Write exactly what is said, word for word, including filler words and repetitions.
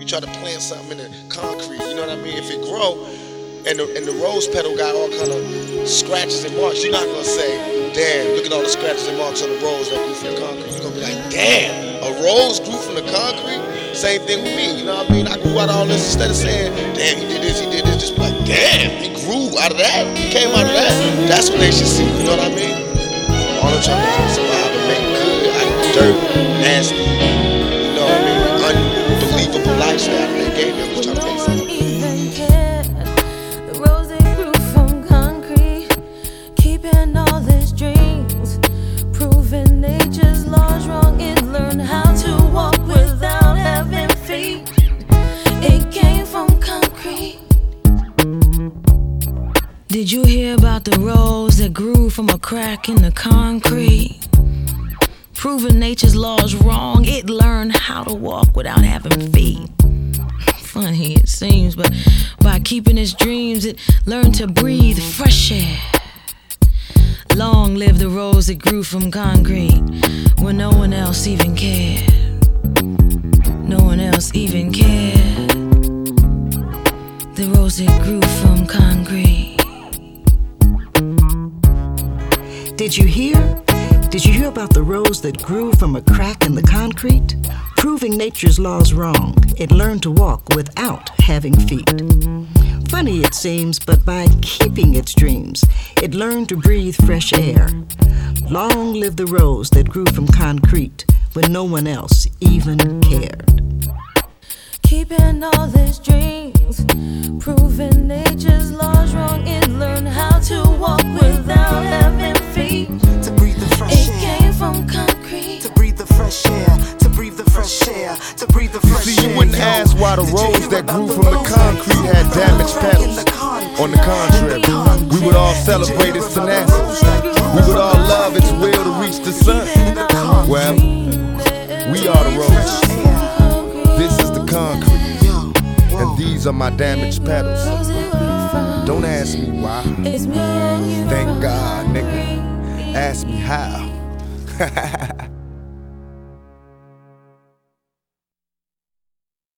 you try to plant something in the concrete, you know what I mean? If it grow, and the, and the rose petal got all kind of scratches and marks, you're not gonna say, damn, look at all the scratches and marks on the rose that grew from the concrete. You're gonna be like, damn, a rose grew from the concrete? Same thing with me, you know what I mean? I grew out of all this instead of saying, damn, he did this, he did this. Just be like, damn, he grew out of that, he came out of that. That's what they should see, you know what I mean? All I'm trying to do is survive and make good out of dirt, nasty, you know what I mean? Unbelievable lifestyle they gave me. I'm just trying to make something. The rose that grew from concrete, keeping all his dreams, proving nature's laws wrong. It learned how to walk without having feet. It came from concrete. Did you hear about the rose that grew from a crack in the concrete? Proving nature's laws wrong, it learned how to walk without having feet. Funny it seems, but by keeping its dreams, it learned to breathe fresh air. Long live the rose that grew from concrete, when no one else even cared. No one else even cared. The rose that grew from concrete. Did you hear? Did you hear about the rose that grew from a crack in the concrete? Proving nature's laws wrong, it learned to walk without having feet. Funny it seems, but by keeping its dreams, it learned to breathe fresh air. Long live the rose that grew from concrete when no one else even cared. Keeping all his dreams, proving nature's laws wrong. It learned how to walk without having feet. To breathe the fresh it air. It came from concrete. To breathe the fresh air. To breathe the fresh air. To breathe the fresh air. See, you wouldn't ask why the rose that grew from the concrete had damaged petals. On the contrary, we would all celebrate its tenacity. We would all love its will to reach the sun. Well, we are the rose. This is the concrete. And these are my damaged petals. Don't ask me why. Thank God, nigga. Ask me how.